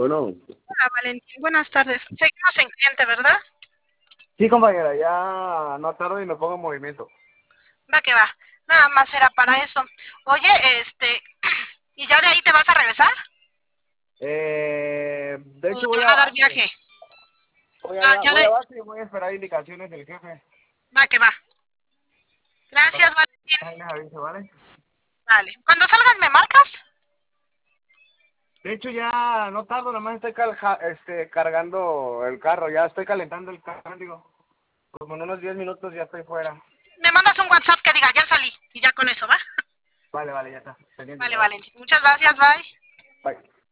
Bueno, Hola, Valentín. Buenas tardes. Seguimos en cliente, ¿verdad? sí, compañera, ya no tardo y me pongo en movimiento. Va que va. Nada más era para eso. Oye, ¿y ya de ahí te vas a regresar? De ¿O hecho, te voy van a a dar base. viaje? Ah, ya Voy de... a base y voy a esperar indicaciones del jefe. Va que va. Para Gracias, Valentín. que les avise, ¿vale? Vale. Cuando salgas, ¿me marcas? De hecho, ya no tardo, nomás estoy cargando el carro, ya estoy calentando el carro, digo. Como en unos 10 minutos ya estoy fuera. Me mandas un WhatsApp que diga, ya salí. Y ya con eso, ¿va? Vale, vale, ya está. Pendiente, Vale, bye. Valentín. Muchas gracias, bye. Bye.